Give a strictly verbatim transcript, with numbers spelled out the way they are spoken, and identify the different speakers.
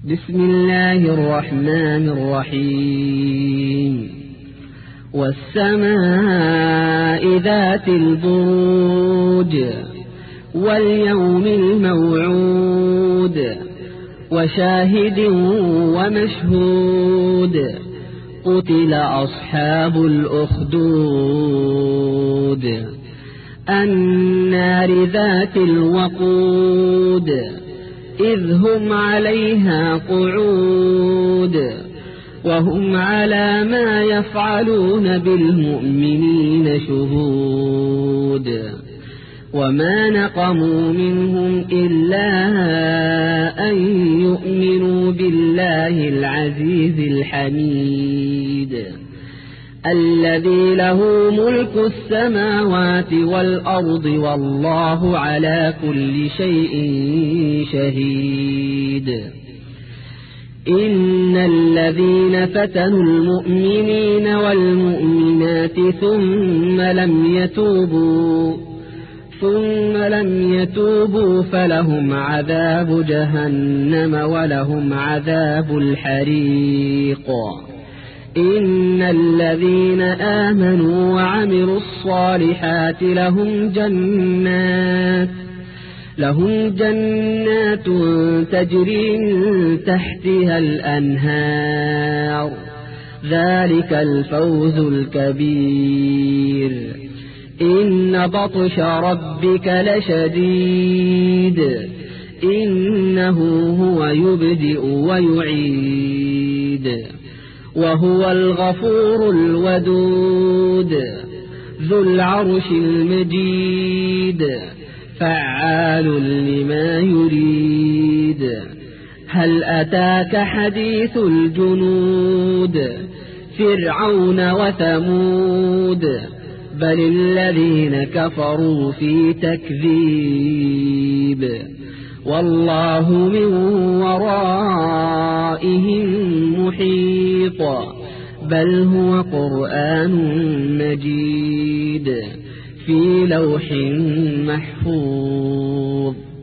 Speaker 1: بسم الله الرحمن الرحيم والسماء ذات البروج واليوم الموعود وشاهد ومشهود قتل أصحاب الأخدود النار ذات الوقود إذ هم عليها قعود وهم على ما يفعلون بالمؤمنين شهود وما نقموا منهم إلا أن يؤمنوا بالله العزيز الحميد الذي له ملك السماوات والأرض والله على كل شيء شهيد إن الذين فتنوا المؤمنين والمؤمنات ثم لم يتوبوا ثم لم يتوبوا فلهم عذاب جهنم ولهم عذاب الحريق إن الذين آمنوا وعملوا الصالحات لهم جنات لهم جنات تجري من تحتها الأنهار ذلك الفوز الكبير إن بطش ربك لشديد إنه هو يبدئ ويعيد وهو الغفور الودود ذو العرش المجيد فعال لما يريد هل أتاك حديث الجنود فرعون وثمود بل الذين كفروا في تكذيب والله من ورائهم محيط بل هو قرآن مجيد في لوح محفوظ.